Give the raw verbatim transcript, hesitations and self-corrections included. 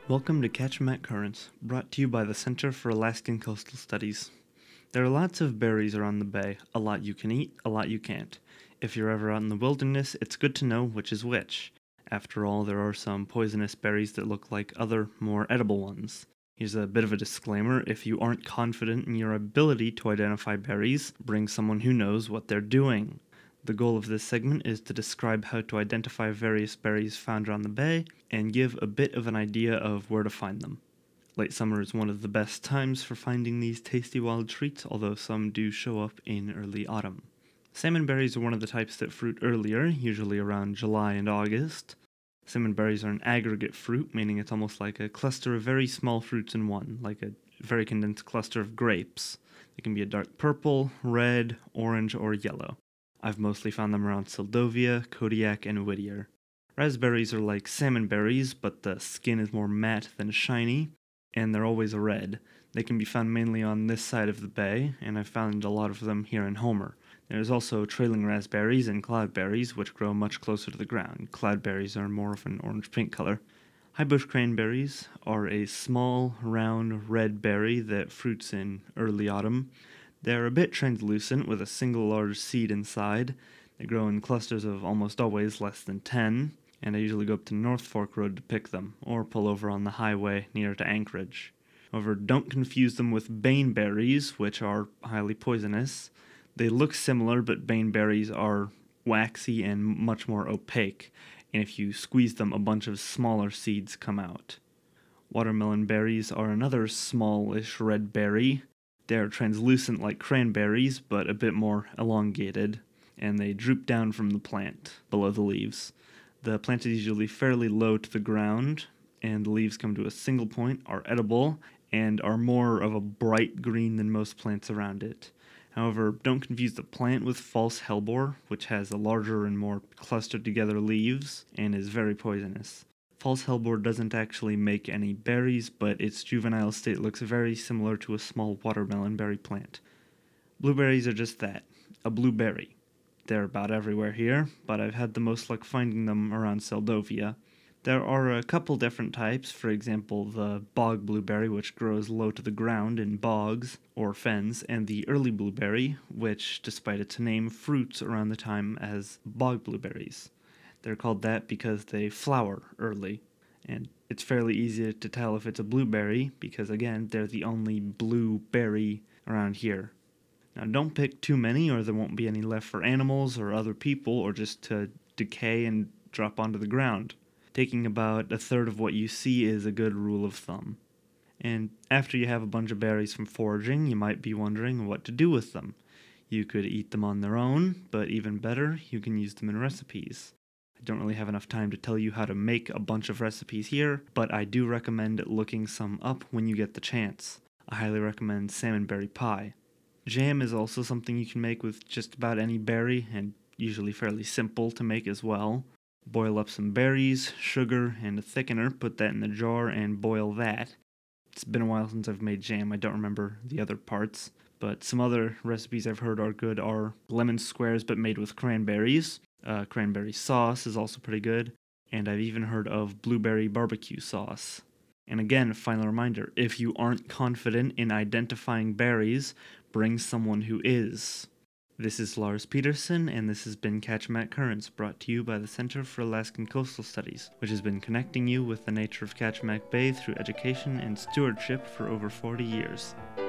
Welcome to Kachemak Currents, brought to you by the Center for Alaskan Coastal Studies. There are lots of berries around the bay, a lot you can eat, a lot you can't. If you're ever out in the wilderness, it's good to know which is which. After all, there are some poisonous berries that look like other, more edible ones. Here's a bit of a disclaimer: if you aren't confident in your ability to identify berries, bring someone who knows what they're doing. The goal of this segment is to describe how to identify various berries found around the bay and give a bit of an idea of where to find them. Late summer is one of the best times for finding these tasty wild treats, although some do show up in early autumn. Salmon berries are one of the types that fruit earlier, usually around July and August. Salmon berries are an aggregate fruit, meaning it's almost like a cluster of very small fruits in one, like a very condensed cluster of grapes. They can be a dark purple, red, orange, or yellow. I've mostly found them around Seldovia, Kodiak, and Whittier. Raspberries are like salmon berries, but the skin is more matte than shiny, and they're always red. They can be found mainly on this side of the bay, and I've found a lot of them here in Homer. There's also trailing raspberries and cloudberries, which grow much closer to the ground. Cloudberries are more of an orange-pink color. Highbush cranberries are a small, round, red berry that fruits in early autumn. They're a bit translucent with a single large seed inside. They grow in clusters of almost always less than ten, and I usually go up to North Fork Road to pick them, or pull over on the highway near to Anchorage. However, don't confuse them with baneberries, which are highly poisonous. They look similar, but baneberries are waxy and much more opaque, and if you squeeze them, a bunch of smaller seeds come out. Watermelon berries are another smallish red berry. They're translucent like cranberries, but a bit more elongated, and they droop down from the plant, below the leaves. The plant is usually fairly low to the ground, and the leaves come to a single point, are edible, and are more of a bright green than most plants around it. However, don't confuse the plant with false hellebore, which has a larger and more clustered together leaves, and is very poisonous. False hellebore doesn't actually make any berries, but its juvenile state looks very similar to a small watermelon berry plant. Blueberries are just that, a blueberry. They're about everywhere here, but I've had the most luck finding them around Seldovia. There are a couple different types, for example the bog blueberry, which grows low to the ground in bogs or fens, and the early blueberry, which, despite its name, fruits around the time as bog blueberries. They're called that because they flower early, and it's fairly easy to tell if it's a blueberry because, again, they're the only blue berry around here. Now, don't pick too many or there won't be any left for animals or other people or just to decay and drop onto the ground. Taking about a third of what you see is a good rule of thumb. And after you have a bunch of berries from foraging, you might be wondering what to do with them. You could eat them on their own, but even better, you can use them in recipes. I don't really have enough time to tell you how to make a bunch of recipes here, but I do recommend looking some up when you get the chance. I highly recommend salmonberry pie. Jam is also something you can make with just about any berry, and usually fairly simple to make as well. Boil up some berries, sugar, and a thickener, put that in the jar, and boil that. It's been a while since I've made jam, I don't remember the other parts, but some other recipes I've heard are good are lemon squares but made with cranberries. Uh, cranberry sauce is also pretty good, and I've even heard of blueberry barbecue sauce. And again, final reminder, if you aren't confident in identifying berries, bring someone who is. This is Lars Peterson, and this has been Kachemak Currents, brought to you by the Center for Alaskan Coastal Studies, which has been connecting you with the nature of Kachemak Bay through education and stewardship for over forty years.